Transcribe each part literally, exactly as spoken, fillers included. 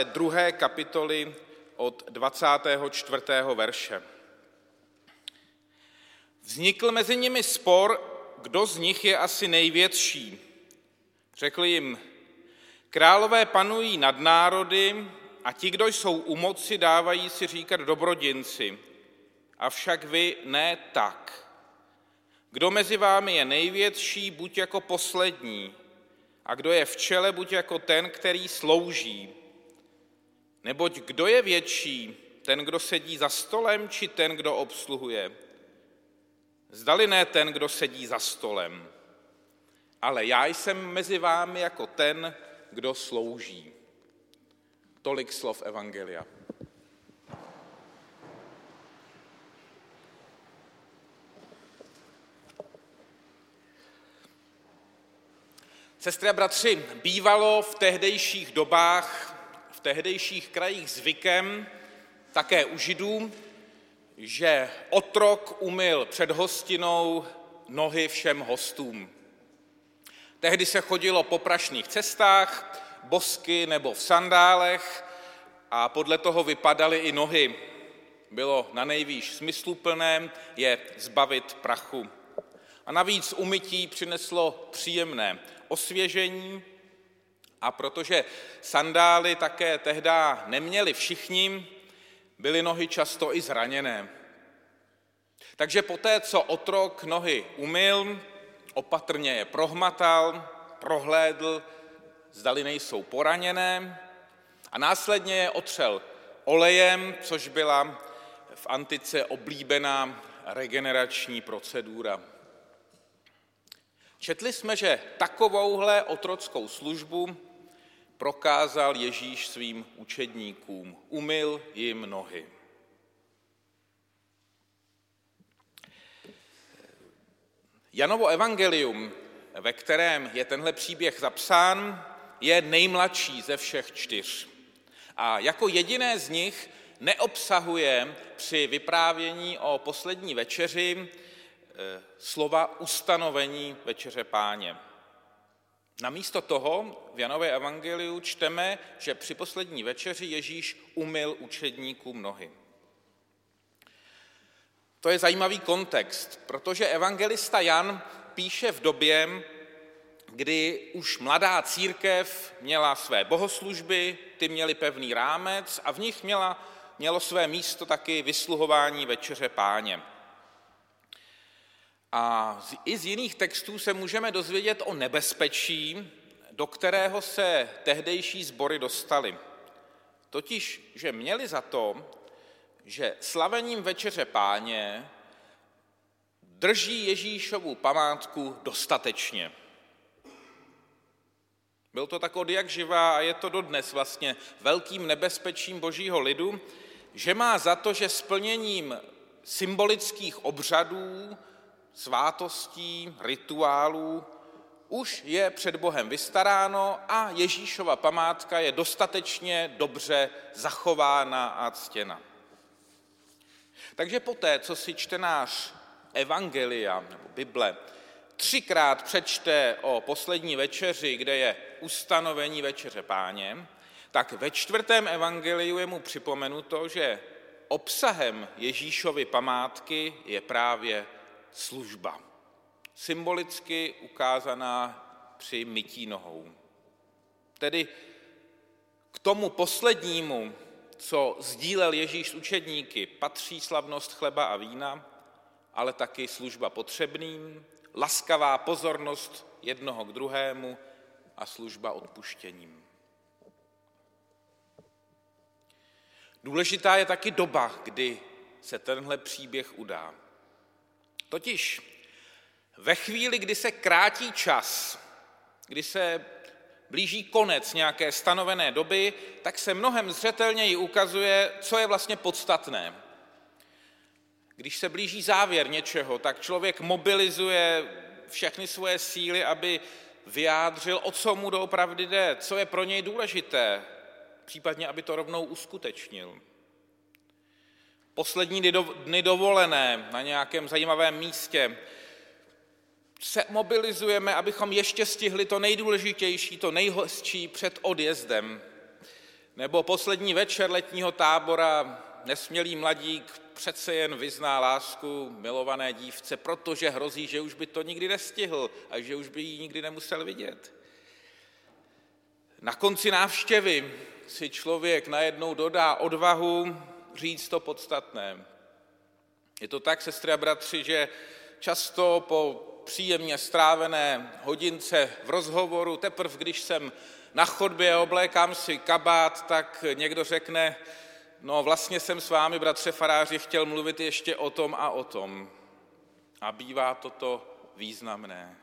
druhé kapitoly od dvacátého čtvrtého verše. Vznikl mezi nimi spor, kdo z nich je asi největší. Řekl jim, králové panují nad národy a ti, kdo jsou u moci, dávají si říkat dobrodinci. Avšak vy ne tak. Kdo mezi vámi je největší, buď jako poslední, a kdo je v čele, buď jako ten, který slouží. Neboť kdo je větší, ten, kdo sedí za stolem, či ten, kdo obsluhuje? Zdali ne ten, kdo sedí za stolem. Ale já jsem mezi vámi jako ten, kdo slouží. Tolik slov evangelia. Sestry a bratři, bývalo v tehdejších dobách, v tehdejších krajích zvykem, také u Židů, že otrok umyl před hostinou nohy všem hostům. Tehdy se chodilo po prašných cestách, bosky nebo v sandálech a podle toho vypadaly i nohy. Bylo nanejvýš smysluplné je zbavit prachu. A navíc umytí přineslo příjemné osvěžení a protože sandály také tehdy neměli všichni, byly nohy často i zraněné. Takže poté, co otrok nohy umyl, opatrně je prohmatal, prohlédl, zdali nejsou poraněné a následně je otřel olejem, což byla v antice oblíbená regenerační procedura. Četli jsme, že takovouhle otrockou službu prokázal Ježíš svým učedníkům. Umyl jim nohy. Janovo evangelium, ve kterém je tenhle příběh zapsán, je nejmladší ze všech čtyř. A jako jediné z nich neobsahuje při vyprávění o poslední večeři slova ustanovení večeře Páně. Namísto toho v Janově evangeliu čteme, že při poslední večeři Ježíš umyl učedníkům nohy. To je zajímavý kontext, protože evangelista Jan píše v době, kdy už mladá církev měla své bohoslužby, ty měly pevný rámec a v nich měla, mělo své místo taky vysluhování večeře Páně. A i z jiných textů se můžeme dozvědět o nebezpečí, do kterého se tehdejší sbory dostaly. Totiž, že měli za to, že slavením večeře Páně drží Ježíšovu památku dostatečně. Byl to tak od jak živá a je to dodnes vlastně velkým nebezpečím božího lidu, že má za to, že splněním symbolických obřadů, svátostí, rituálů už je před Bohem vystaráno a Ježíšova památka je dostatečně dobře zachována a ctěna. Takže poté, co si čtenář evangelia nebo Bible třikrát přečte o poslední večeři, kde je ustanovení večeře Páně, tak ve čtvrtém evangeliu je mu připomenuto, že obsahem Ježíšovy památky je právě služba, symbolicky ukázaná při mytí nohou. Tedy k tomu poslednímu, co sdílel Ježíš s učedníky, patří slavnost chleba a vína, ale taky služba potřebným, laskavá pozornost jednoho k druhému a služba odpuštěním. Důležitá je taky doba, kdy se tenhle příběh udá. Totiž ve chvíli, kdy se krátí čas, kdy se blíží konec nějaké stanovené doby, tak se mnohem zřetelněji ukazuje, co je vlastně podstatné. Když se blíží závěr něčeho, tak člověk mobilizuje všechny svoje síly, aby vyjádřil, o co mu doopravdy jde, co je pro něj důležité, případně aby to rovnou uskutečnil. Poslední dny dovolené na nějakém zajímavém místě se mobilizujeme, abychom ještě stihli to nejdůležitější, to nejhezčí před odjezdem. Nebo poslední večer letního tábora nesmělý mladík přece jen vyzná lásku milované dívce, protože hrozí, že už by to nikdy nestihl a že už by ji nikdy nemusel vidět. Na konci návštěvy si člověk najednou dodá odvahu říct to podstatné. Je to tak, sestry a bratři, že často po příjemně strávené hodince v rozhovoru, teprve když jsem na chodbě a oblékám si kabát, tak někdo řekne, no vlastně jsem s vámi, bratře faráři, chtěl mluvit ještě o tom a o tom. A bývá toto významné.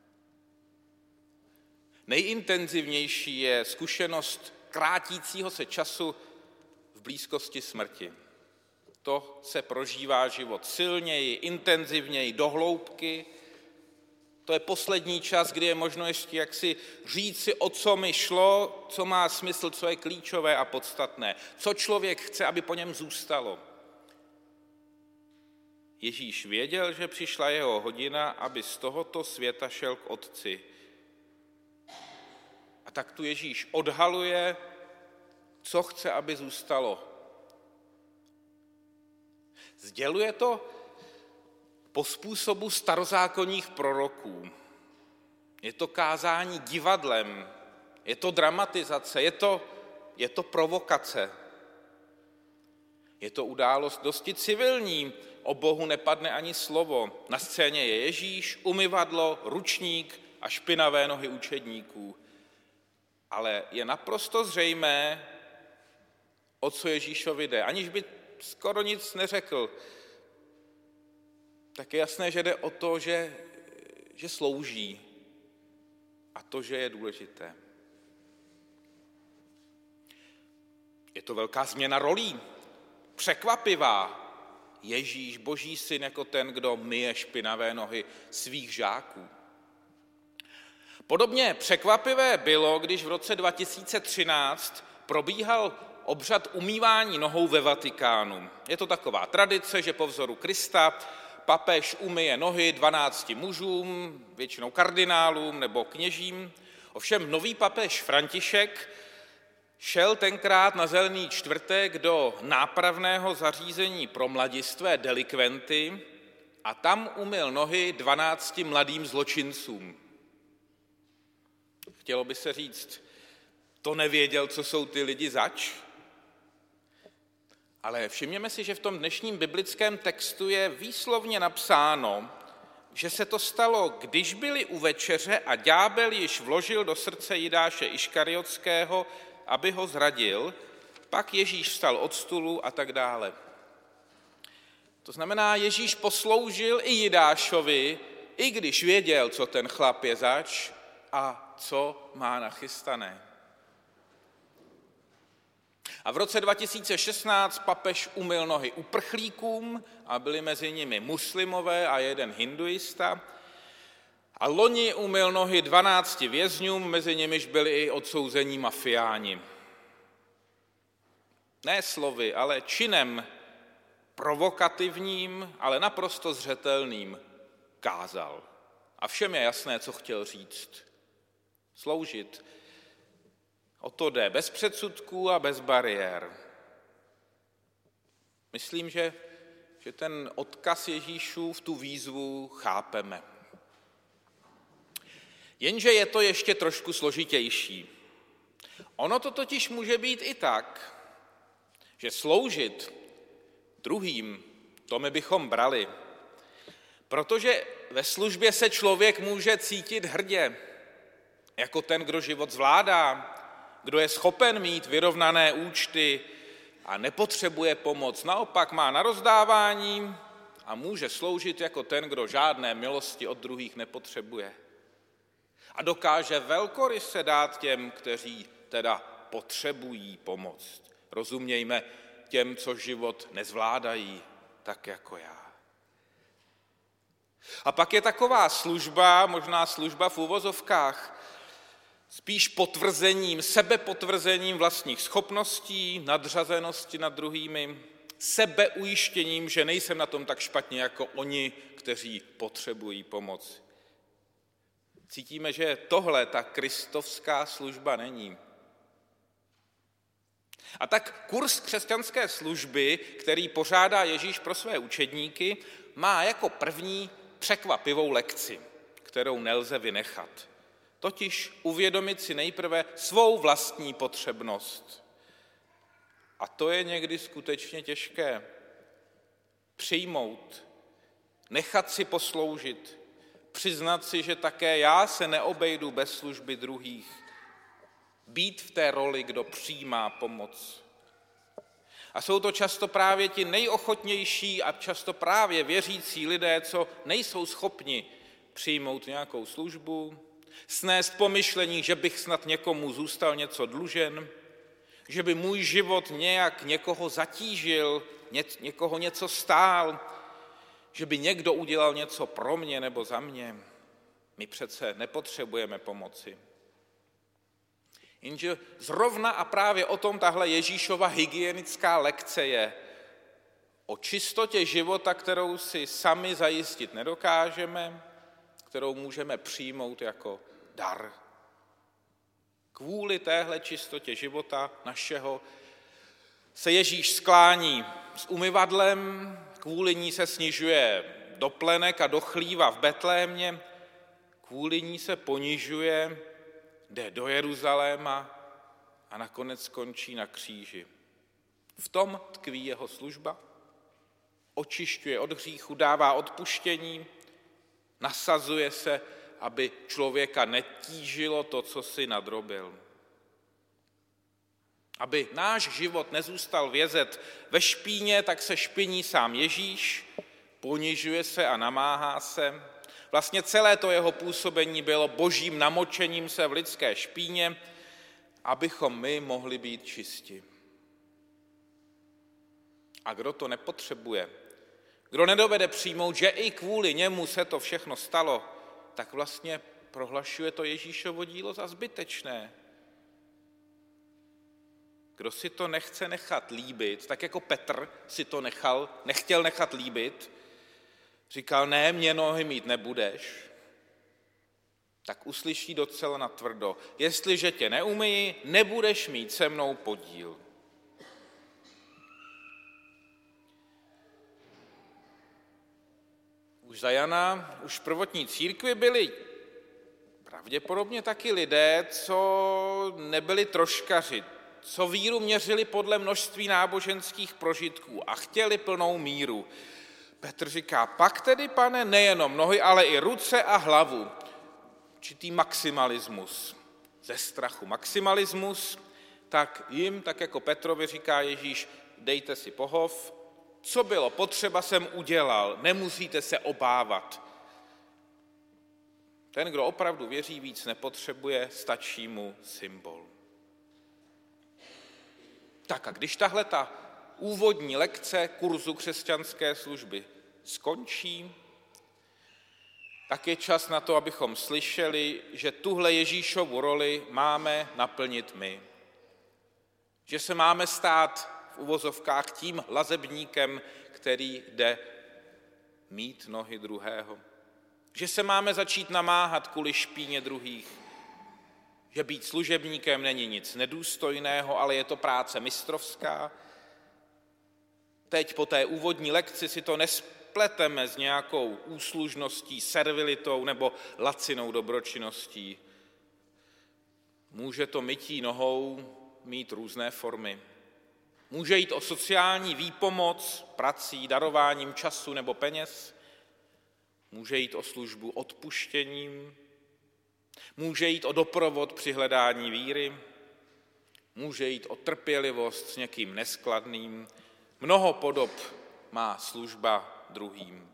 Nejintenzivnější je zkušenost krátícího se času v blízkosti smrti. To se prožívá život silněji, intenzivněji, do hloubky. To je poslední čas, kdy je možno ještě jaksi říct si, o co mi šlo, co má smysl, co je klíčové a podstatné, co člověk chce, aby po něm zůstalo. Ježíš věděl, že přišla jeho hodina, aby z tohoto světa šel k Otci. A tak tu Ježíš odhaluje, co chce, aby zůstalo. Sděluje to po způsobu starozákonních proroků. Je to kázání divadlem, je to dramatizace, je to, je to provokace. Je to událost dosti civilní, o Bohu nepadne ani slovo. Na scéně je Ježíš, umyvadlo, ručník a špinavé nohy učedníků. Ale je naprosto zřejmé, o co Ježíšovi jde, aniž by skoro nic neřekl. Tak je jasné, že jde o to, že, že slouží a to, že je důležité. Je to velká změna rolí, překvapivá. Ježíš, Boží syn, jako ten, kdo myje špinavé nohy svých žáků. Podobně překvapivé bylo, když v roce dva tisíce třináct probíhal obřad umývání nohou ve Vatikánu. Je to taková tradice, že po vzoru Krista papež umyje nohy dvanácti mužům, většinou kardinálům nebo kněžím. Ovšem nový papež František šel tenkrát na Zelený čtvrtek do nápravného zařízení pro mladistvé delikventy a tam umyl nohy dvanácti mladým zločincům. Chtělo by se říct, to nevěděl, co jsou ty lidi zač? Ale všimněme si, že v tom dnešním biblickém textu je výslovně napsáno, že se to stalo, když byli u večeře a ďábel již vložil do srdce Jidáše Iškariotského, aby ho zradil, pak Ježíš vstal od stolu a tak dále. To znamená, Ježíš posloužil i Jidášovi, i když věděl, co ten chlap je zač a co má nachystané. A v roce dva tisíce šestnáct papež umyl nohy uprchlíkům a byli mezi nimi muslimové a jeden hinduista. A loni umyl nohy dvanácti vězňům, mezi nimiž byli i odsouzení mafiáni. Ne slovy, ale činem provokativním, ale naprosto zřetelným kázal. A všem je jasné, co chtěl říct. Sloužit. O to jde, bez předsudků a bez bariér. Myslím, že, že ten odkaz Ježíšův, tu výzvu chápeme. Jenže je to ještě trošku složitější. Ono to totiž může být i tak, že sloužit druhým, to my bychom brali, protože ve službě se člověk může cítit hrdě, jako ten, kdo život zvládá, kdo je schopen mít vyrovnané účty a nepotřebuje pomoc, naopak má na rozdávání a může sloužit jako ten, kdo žádné milosti od druhých nepotřebuje. A dokáže velkoryse dát těm, kteří teda potřebují pomoc. Rozumějme těm, co život nezvládají, tak jako já. A pak je taková služba, možná služba v uvozovkách, spíš potvrzením, sebepotvrzením vlastních schopností, nadřazenosti nad druhými, sebeujištěním, že nejsem na tom tak špatně jako oni, kteří potřebují pomoc. Cítíme, že tohle ta kristovská služba není. A tak kurz křesťanské služby, který pořádá Ježíš pro své učedníky, má jako první překvapivou lekci, kterou nelze vynechat. Totiž uvědomit si nejprve svou vlastní potřebnost. A to je někdy skutečně těžké. Přijmout, nechat si posloužit, přiznat si, že také já se neobejdu bez služby druhých. Být v té roli, kdo přijímá pomoc. A jsou to často právě ti nejochotnější a často právě věřící lidé, co nejsou schopni přijmout nějakou službu, snést pomyšlení, že bych snad někomu zůstal něco dlužen, že by můj život nějak někoho zatížil, ně, někoho něco stál, že by někdo udělal něco pro mě nebo za mě. My přece nepotřebujeme pomoci. Jenže zrovna a právě o tom tahle Ježíšova hygienická lekce je. O čistotě života, kterou si sami zajistit nedokážeme, kterou můžeme přijmout jako dar. Kvůli téhle čistotě života našeho se Ježíš sklání s umyvadlem, kvůli ní se snižuje do plenek a do chlíva v Betlémě, kvůli ní se ponižuje, jde do Jeruzaléma a nakonec skončí na kříži. V tom tkví jeho služba. Očišťuje od hříchu, dává odpuštění, nasazuje se, aby člověka netížilo to, co si nadrobil. Aby náš život nezůstal vězet ve špíně, tak se špiní sám Ježíš, ponižuje se a namáhá se. Vlastně celé to jeho působení bylo božím namočením se v lidské špíně, abychom my mohli být čisti. A kdo to nepotřebuje, kdo nedovede přijmout, že i kvůli němu se to všechno stalo, tak vlastně prohlašuje to Ježíšovo dílo za zbytečné. Kdo si to nechce nechat líbit, tak jako Petr si to nechal, nechtěl nechat líbit, říkal, ne, mě nohy mít nebudeš, tak uslyší docela natvrdo, jestliže tě neumyji, nebudeš mít se mnou podíl. Už za Jana, už v prvotní církvi byli pravděpodobně taky lidé, co nebyli troškaři, co víru měřili podle množství náboženských prožitků a chtěli plnou míru. Petr říká, pak tedy, pane, nejenom nohy, ale i ruce a hlavu. Určitý maximalismus, ze strachu maximalismus, tak jim, tak jako Petrovi říká Ježíš, dejte si pohov, co bylo potřeba, jsem udělal, nemusíte se obávat. Ten, kdo opravdu věří, víc nepotřebuje, stačí mu symbol. Tak a když tahle ta úvodní lekce kurzu křesťanské služby skončí, tak je čas na to, abychom slyšeli, že tuhle Ježíšovu roli máme naplnit my. Že se máme stát v uvozovkách tím lazebníkem, který jde mít nohy druhého. Že se máme začít namáhat kvůli špíně druhých. Že být služebníkem není nic nedůstojného, ale je to práce mistrovská. Teď po té úvodní lekci si to nespleteme s nějakou úslužností, servilitou nebo lacinou dobročinností. Může to mytí nohou mít různé formy. Může jít o sociální výpomoc, prací, darováním času nebo peněz. Může jít o službu odpuštěním. Může jít o doprovod při hledání víry. Může jít o trpělivost s někým neskladným. Mnoho podob má služba druhým.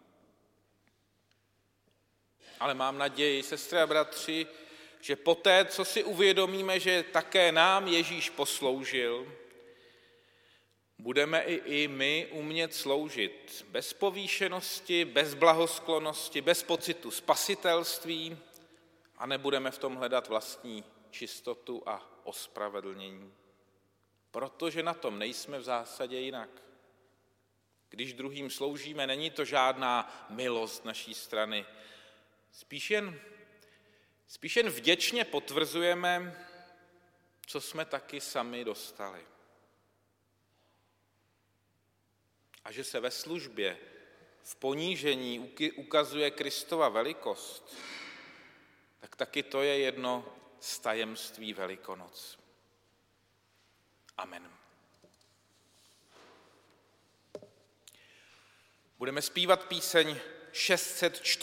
Ale mám naději, sestry a bratři, že poté, co si uvědomíme, že také nám Ježíš posloužil, budeme i, i my umět sloužit bez povýšenosti, bez blahosklonosti, bez pocitu spasitelství a nebudeme v tom hledat vlastní čistotu a ospravedlnění. Protože na tom nejsme v zásadě jinak. Když druhým sloužíme, není to žádná milost naší strany. Spíš jen, spíš jen vděčně potvrzujeme, co jsme taky sami dostali. a že se ve službě, v ponížení ukazuje Kristova velikost, tak taky to je jedno z tajemství Velikonoc. Amen. Budeme zpívat píseň šest set čtyři.